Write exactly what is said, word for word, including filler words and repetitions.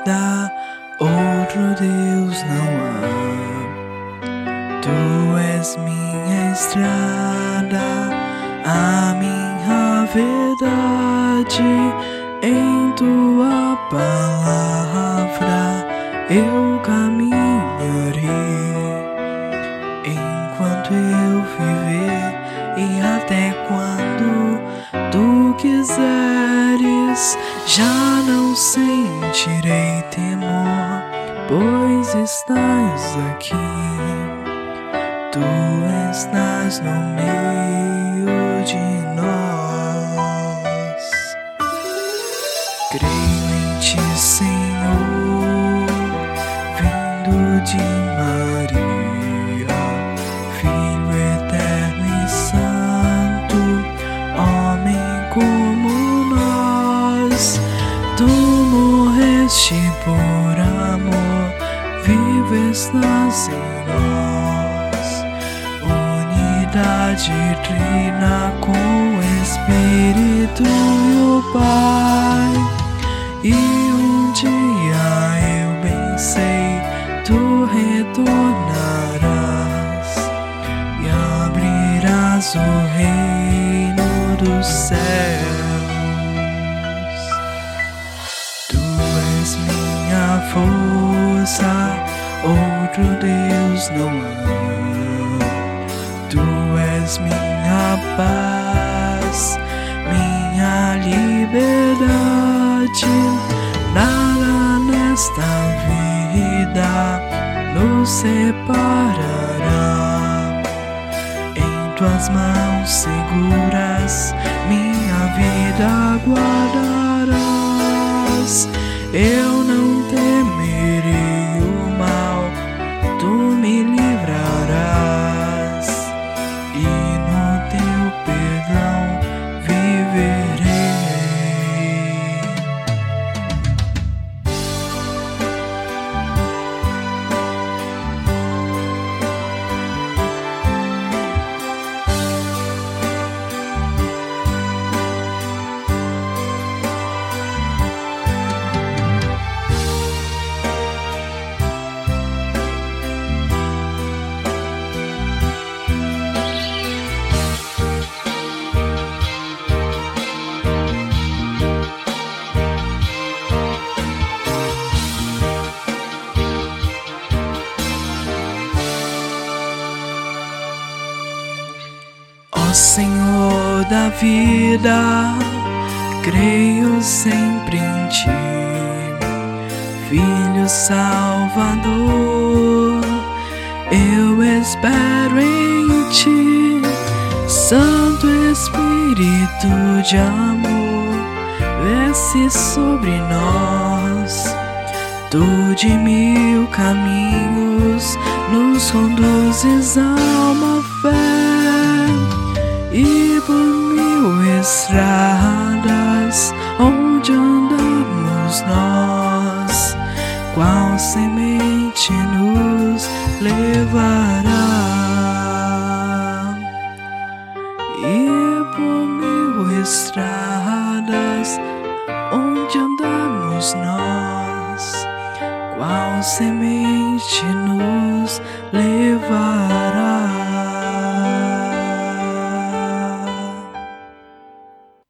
vida, outro Deus não há. Tu és minha estrada, a minha verdade. Em tua palavra eu caminharei. Enquanto eu viver e até quando tu quiseres, já não sentirei temor, pois estás aqui. Tu estás no meio de nós. Creio em ti, Senhor, vindo de Maria, Filho eterno e santo, homem como nós. Tu morreste por amor, vivo estás em nós. Unidade trina com o Espírito e o Pai. E um dia eu bem sei, tu retornarás e abrirás o reino dos céus. Tu és minha força, outro Deus não há. Tu és minha paz, minha liberdade. Nada nesta vida nos separará. Em tuas mãos seguras minha vida guardarás. Eu não temerei o mal, tu me livrarás, e no teu perdão viverei. Ó Senhor da vida, creio sempre em ti, Filho Salvador. Eu espero em ti, Santo Espírito de amor, desce sobre nós. Tu de mil caminhos nos conduzes a uma fé, e por mil estradas onde andamos nós, qual semente nos levará. E por mil estradas onde andamos nós, qual semente nos